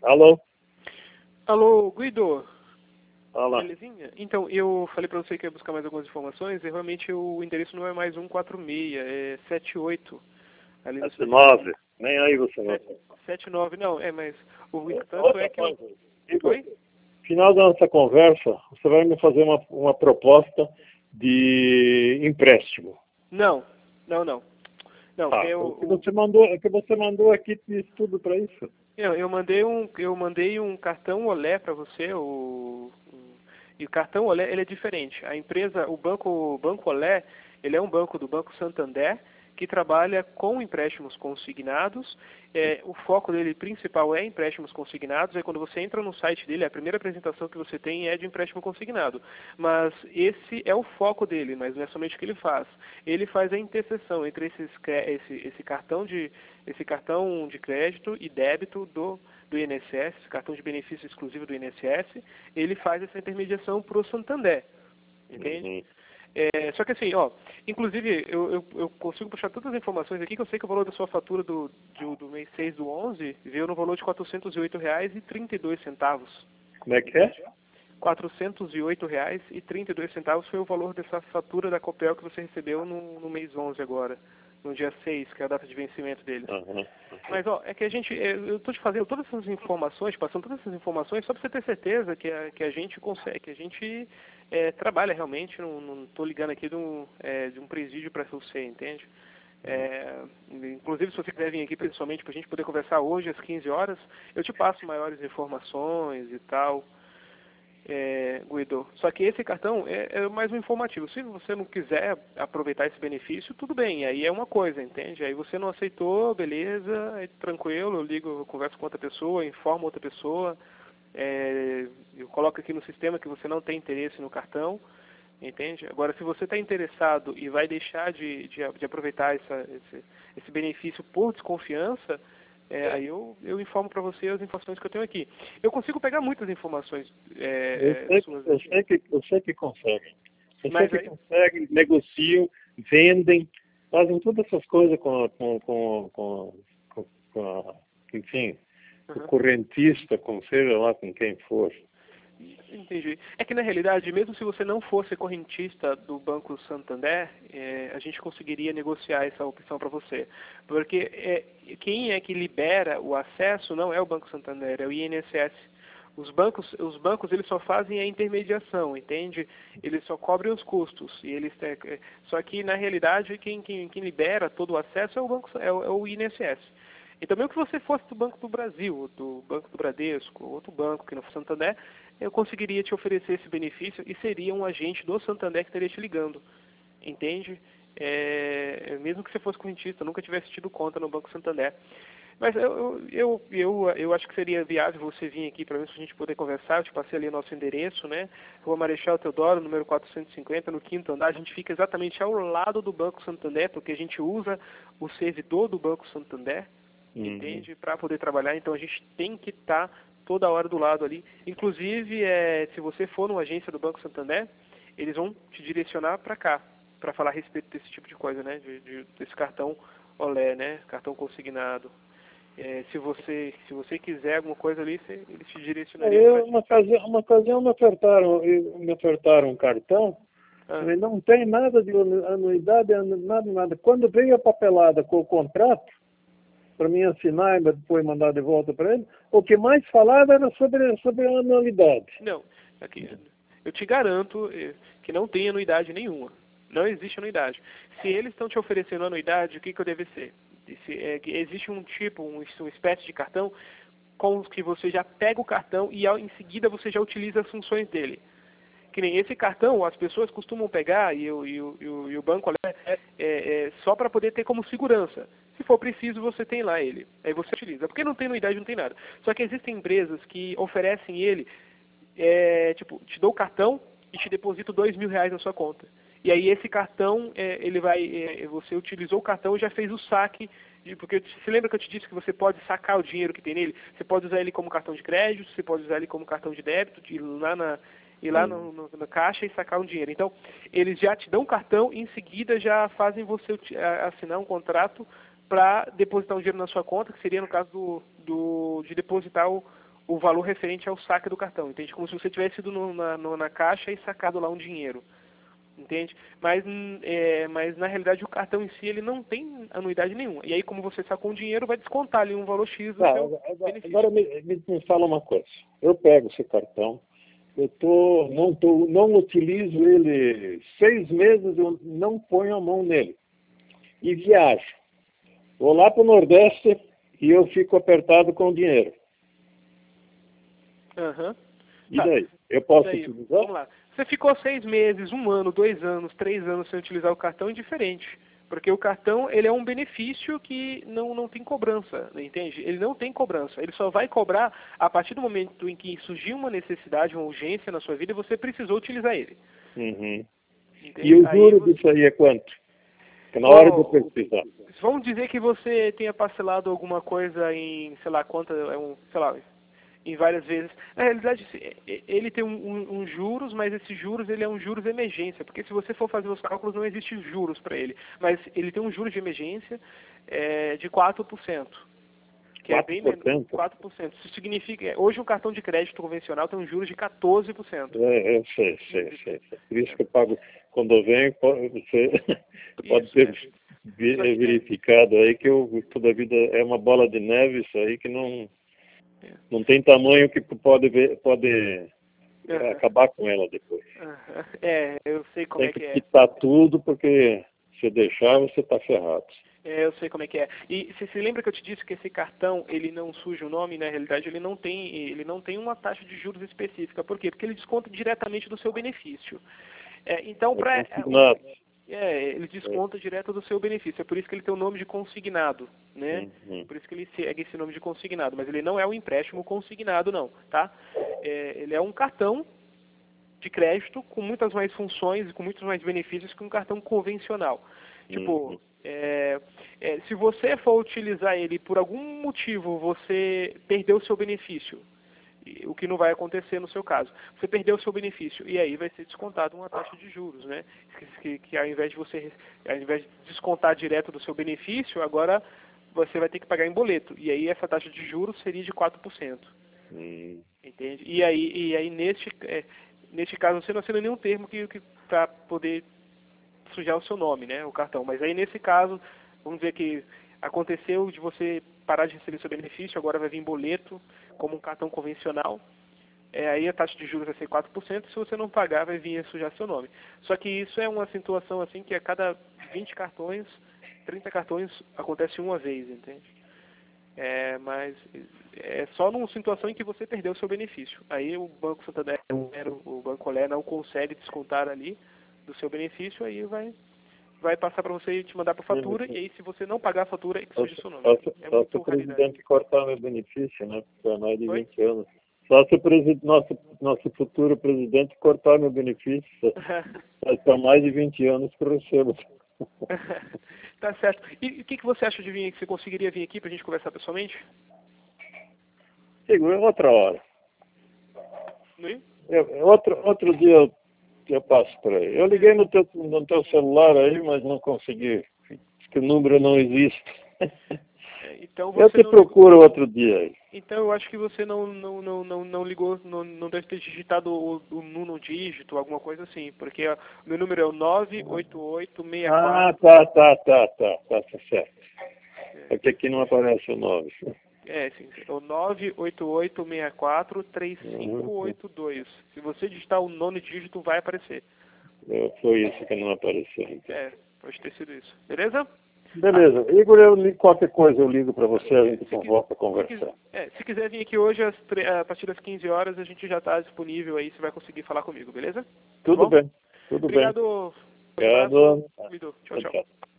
Alô? Alô, Guido. Fala. Belezinha? Então, eu falei pra você que ia buscar mais algumas informações e realmente o endereço não é mais 146, é 78. Ali no 79. Nem aí você não. 79, não, mas o tanto Outra é que eu... coisa. Igor, Oi? final da nossa conversa, você vai me fazer uma proposta de empréstimo. Não, não, não. Não, Ah, o que você mandou aqui diz tudo para isso. eu mandei um cartão Olé para você, e o cartão Olé, ele é diferente. A empresa, o Banco Olé, ele é um banco do Banco Santander que trabalha com empréstimos consignados. O foco dele principal é empréstimos consignados. Quando você entra no site dele, a primeira apresentação que você tem é de empréstimo consignado. Mas esse é o foco dele, mas não é somente o que ele faz. Ele faz a interseção entre esse cartão de crédito e débito do INSS, cartão de benefício exclusivo do INSS. Ele faz essa intermediação para o Santander, entende? Uhum. Só que assim, inclusive eu consigo puxar todas as informações aqui, que eu sei que o valor da sua fatura do mês 6 do 11 veio no valor de R$ 408,32. Como é que é? R$ 408,32 foi o valor dessa fatura da Copel que você recebeu no mês 11 agora, no dia 6, que é a data de vencimento deles. Uhum. Mas, é que eu estou te fazendo todas essas informações, passando todas essas informações, só para você ter certeza que a gente consegue, que a gente trabalha realmente, não estou ligando aqui de um presídio para você, entende? Inclusive, se você quiser vir aqui pessoalmente para a gente poder conversar hoje às 15 horas, eu te passo maiores informações e tal. Guido. Só que esse cartão é mais um informativo. Se você não quiser aproveitar esse benefício, tudo bem, aí é uma coisa, entende? Aí você não aceitou, beleza, é tranquilo, eu ligo, eu converso com outra pessoa, informo outra pessoa, eu coloco aqui no sistema que você não tem interesse no cartão, entende? Agora, se você está interessado e vai deixar de aproveitar esse benefício por desconfiança, aí eu informo para você as informações que eu tenho aqui. Eu consigo pegar muitas informações suas aqui. Eu sei que conseguem. Eu sei Mas que aí, conseguem, negociam, vendem, fazem todas essas coisas enfim, o uhum, correntista, com seja lá com quem for. entendi. É que na realidade, mesmo se você não fosse correntista do Banco Santander, a gente conseguiria negociar essa opção para você. Porque quem é que libera o acesso não é o Banco Santander, é o INSS. Os bancos eles só fazem a intermediação, entende? Eles só cobrem os custos. Só que na realidade quem libera todo o acesso é o INSS. Então, mesmo que você fosse do Banco do Brasil, do Banco do Bradesco, outro banco que não for Santander, eu conseguiria te oferecer esse benefício e seria um agente do Santander que estaria te ligando, entende? Mesmo que você fosse correntista, nunca tivesse tido conta no Banco Santander. Mas eu acho que seria viável você vir aqui para a gente poder conversar. Eu te passei ali o nosso endereço, né? Rua Marechal Teodoro, número 450, no quinto andar. A gente fica exatamente ao lado do Banco Santander, porque a gente usa o servidor do Banco Santander, entende? Para poder trabalhar. Então a gente tem que estar toda hora do lado ali. Inclusive, se você for numa agência do Banco Santander, eles vão te direcionar para cá, para falar a respeito desse tipo de coisa, né? Desse cartão Olé, né? Cartão consignado. Se você quiser alguma coisa ali, eles te direcionariam para Uma ocasião me ofertaram um cartão, mas não tem nada de anuidade, nada. Quando veio a papelada com o contrato, para mim assinar e depois mandar de volta para ele, o que mais falava era sobre a anuidade. Não, aqui, eu te garanto que não tem anuidade nenhuma. Não existe anuidade. Se eles estão te oferecendo anuidade, o que deve ser? Existe uma espécie de cartão com que você já pega o cartão e em seguida você já utiliza as funções dele. Que nem esse cartão, as pessoas costumam pegar e o banco só para poder ter como segurança. Se for preciso, você tem lá ele. Aí você utiliza. Porque não tem anuidade, não tem nada. Só que existem empresas que oferecem ele, te dou o cartão e te deposito R$ 2.000 na sua conta. E aí esse cartão, você utilizou o cartão e já fez o saque, porque você lembra que eu te disse que você pode sacar o dinheiro que tem nele? Você pode usar ele como cartão de crédito, você pode usar ele como cartão de débito, ir lá na caixa e sacar um dinheiro. Então, eles já te dão um cartão e em seguida já fazem você assinar um contrato para depositar um dinheiro na sua conta, que seria no caso de depositar o valor referente ao saque do cartão, entende? Como se você tivesse ido na caixa e sacado lá um dinheiro, entende? Mas na realidade o cartão em si ele não tem anuidade nenhuma. E aí como você sacou um dinheiro, vai descontar ali um valor X do seu benefício. Agora me fala uma coisa. Eu pego esse cartão, não utilizo ele 6 meses, eu não ponho a mão nele. E viajo. Vou lá para o Nordeste e eu fico apertado com o dinheiro. Uhum. E daí? Eu posso utilizar? Vamos lá. Você ficou 6 meses, 1 ano, 2 anos, 3 anos sem utilizar o cartão, é diferente. Porque o cartão, ele é um benefício que não tem cobrança, entende? Ele não tem cobrança. Ele só vai cobrar a partir do momento em que surgiu uma necessidade, uma urgência na sua vida e você precisou utilizar ele. Uhum. E o juro disso aí é quanto? Porque na hora de eu precisar. Vamos dizer que você tenha parcelado alguma coisa em, sei lá, em várias vezes. Na realidade, ele tem um juros, mas esses juros, ele é um juros de emergência, porque se você for fazer os cálculos, não existe juros para ele. Mas ele tem um juros de emergência de 4%. Que 4%? É bem menos, 4%. Isso significa, hoje um cartão de crédito convencional tem um juros de 14%. Eu sei. Por isso que eu pago, quando eu venho, você pode ter verificado aí que toda a vida é uma bola de neve, isso aí que não tem tamanho que pode acabar com ela depois. Eu sei como é que é. Tem que quitar tudo, porque se deixar, você está ferrado. Eu sei como é que é. E você se lembra que eu te disse que esse cartão, ele não suja o nome, na realidade ele não tem uma taxa de juros específica. Por quê? Porque ele desconta diretamente do seu benefício. Então, ele desconta direto do seu benefício. É por isso que ele tem o nome de consignado, né? Por isso que ele segue esse nome de consignado. Mas ele não é um empréstimo consignado, não, tá? Ele é um cartão de crédito com muitas mais funções e com muitos mais benefícios que um cartão convencional. Tipo, se você for utilizar ele por algum motivo, você perdeu o seu benefício, o que não vai acontecer no seu caso. Você perdeu o seu benefício e aí vai ser descontado uma taxa de juros, né? Que ao invés de descontar direto do seu benefício, agora você vai ter que pagar em boleto. E aí essa taxa de juros seria de 4%. Entende? E aí neste caso você não assina nenhum termo que para poder sujar o seu nome, né? O cartão. Mas aí nesse caso, vamos dizer que aconteceu de você parar de receber seu benefício, agora vai vir boleto, como um cartão convencional, aí a taxa de juros vai ser 4%, se você não pagar, vai vir a sujar seu nome. Só que isso é uma situação assim que a cada 20 cartões, 30 cartões, acontece uma vez, entende? Mas é só numa situação em que você perdeu o seu benefício. Aí o Banco Santander, o Banco Olé não consegue descontar ali do seu benefício, aí vai passar para você e te mandar para fatura, e aí se você não pagar a fatura, é que surge o seu nome. Só se o presidente cortar meu benefício, né? Porque é mais de 20 anos. Só se o nosso futuro presidente cortar meu benefício, há mais de 20 anos que eu recebo. Tá certo. E o que você acha de vir aqui? Você conseguiria vir aqui para a gente conversar pessoalmente? Sigo, outra hora. Não? Outro dia eu passo por aí. Eu liguei no teu celular aí, mas não consegui. Diz que o número não existe. Então eu te procuro outro dia aí. Então eu acho que você não ligou, não deve ter digitado o nono dígito, alguma coisa assim, porque o meu número é o 98864. Tá certo. Porque aqui não aparece o 9. Sim, é o 988643582. Se você digitar o nono dígito, vai aparecer. Foi isso que não apareceu. Então. Pode ter sido isso. Beleza? Beleza. Igor, qualquer coisa eu ligo para você, a gente volta a conversar. Se quiser vir aqui hoje, a partir das 15 horas, a gente já está disponível aí, você vai conseguir falar comigo, beleza? Tudo bem. Obrigado. Obrigado. Tchau.